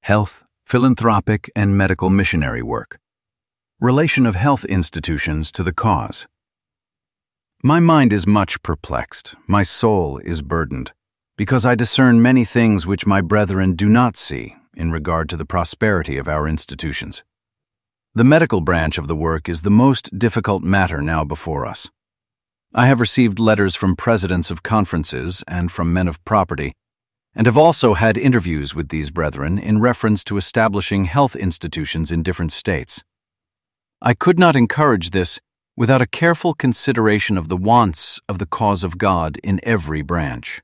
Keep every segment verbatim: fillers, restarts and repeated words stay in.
Health, philanthropic, and medical missionary work. Relation of health institutions to the cause. My mind is much perplexed, my soul is burdened, because I discern many things which my brethren do not see in regard to the prosperity of our institutions. The medical branch of the work is the most difficult matter now before us. I have received letters from presidents of conferences and from men of property, and have also had interviews with these brethren in reference to establishing health institutions in different states. I could not encourage this without a careful consideration of the wants of the cause of God in every branch.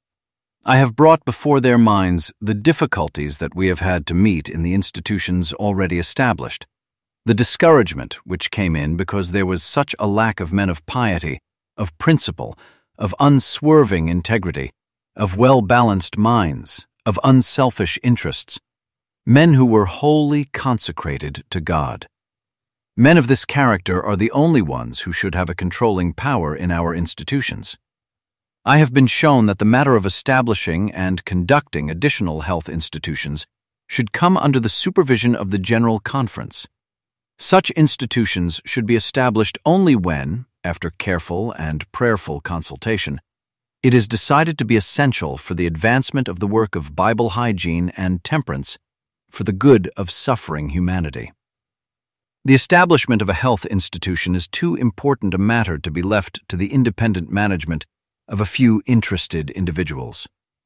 I have brought before their minds the difficulties that we have had to meet in the institutions already established, the discouragement which came in because there was such a lack of men of piety, of principle, of unswerving integrity, of well-balanced minds, of unselfish interests, men who were wholly consecrated to God. Men of this character are the only ones who should have a controlling power in our institutions. I have been shown that the matter of establishing and conducting additional health institutions should come under the supervision of the General Conference. Such institutions should be established only when, after careful and prayerful consultation, it is decided to be essential for the advancement of the work of Bible hygiene and temperance for the good of suffering humanity. The establishment of a health institution is too important a matter to be left to the independent management of a few interested individuals.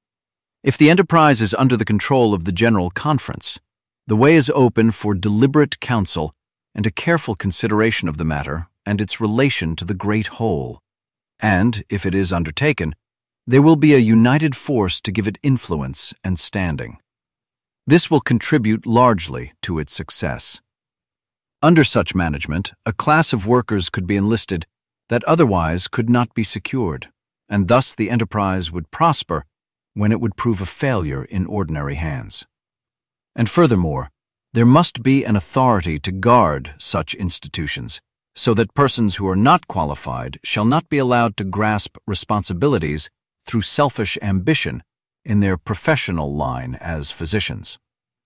If the enterprise is under the control of the General Conference, the way is open for deliberate counsel and a careful consideration of the matter and its relation to the great whole. And, if it is undertaken, there will be a united force to give it influence and standing. This will contribute largely to its success. Under such management, a class of workers could be enlisted that otherwise could not be secured, and thus the enterprise would prosper when it would prove a failure in ordinary hands. And furthermore, there must be an authority to guard such institutions, so that persons who are not qualified shall not be allowed to grasp responsibilities through selfish ambition in their professional line as physicians.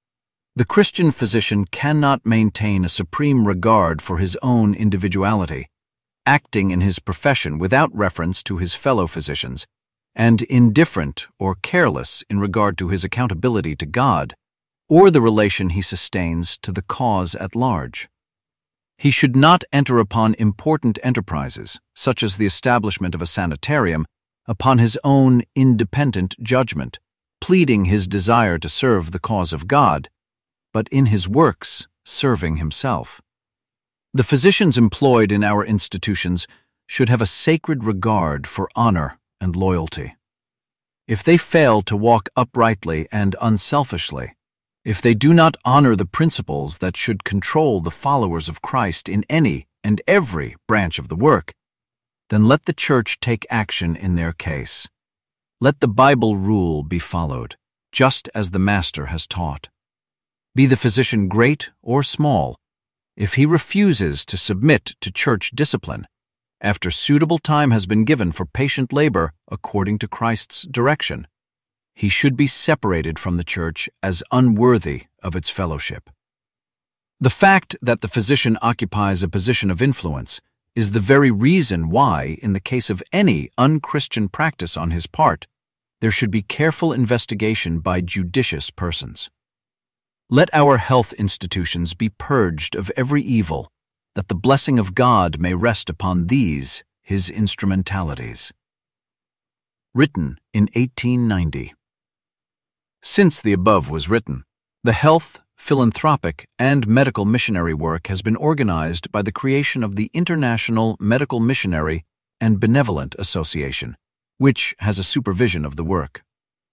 The Christian physician cannot maintain a supreme regard for his own individuality, acting in his profession without reference to his fellow physicians, and indifferent or careless in regard to his accountability to God, or the relation he sustains to the cause at large. He should not enter upon important enterprises, such as the establishment of a sanitarium, upon his own independent judgment, pleading his desire to serve the cause of God, but in his works serving himself. The physicians employed in our institutions should have a sacred regard for honor and loyalty. If they fail to walk uprightly and unselfishly, if they do not honor the principles that should control the followers of Christ in any and every branch of the work, then let the Church take action in their case. Let the Bible rule be followed, just as the Master has taught. Be the physician great or small, if he refuses to submit to church discipline, after suitable time has been given for patient labor according to Christ's direction, he should be separated from the church as unworthy of its fellowship. The fact that the physician occupies a position of influence is the very reason why, in the case of any unchristian practice on his part, there should be careful investigation by judicious persons. Let our health institutions be purged of every evil, that the blessing of God may rest upon these, his instrumentalities. Written in eighteen ninety. Since the above was written, the health, philanthropic, and medical missionary work has been organized by the creation of the International Medical Missionary and Benevolent Association, which has a supervision of the work.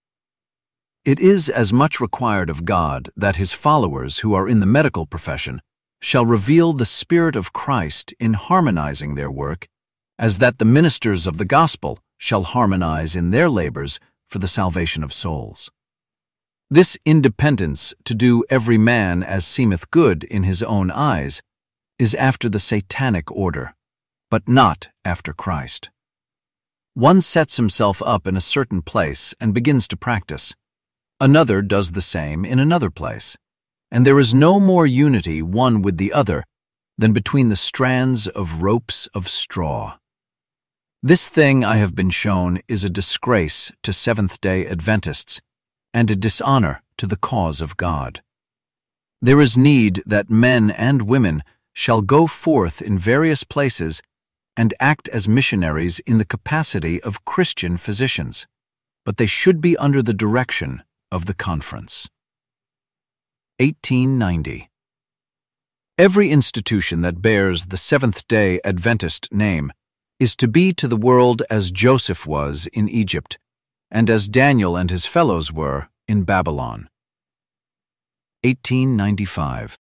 It is as much required of God that his followers who are in the medical profession shall reveal the Spirit of Christ in harmonizing their work, as that the ministers of the gospel shall harmonize in their labors for the salvation of souls. This independence to do every man as seemeth good in his own eyes is after the Satanic order, but not after Christ. One sets himself up in a certain place and begins to practice. Another does the same in another place, and there is no more unity one with the other than between the strands of ropes of straw. This thing, I have been shown, is a disgrace to Seventh-day Adventists and a dishonor to the cause of God. There is need that men and women shall go forth in various places and act as missionaries in the capacity of Christian physicians, but they should be under the direction of the Conference. eighteen ninety. Every institution that bears the Seventh-day Adventist name is to be to the world as Joseph was in Egypt, and as Daniel and his fellows were in Babylon. eighteen ninety-five.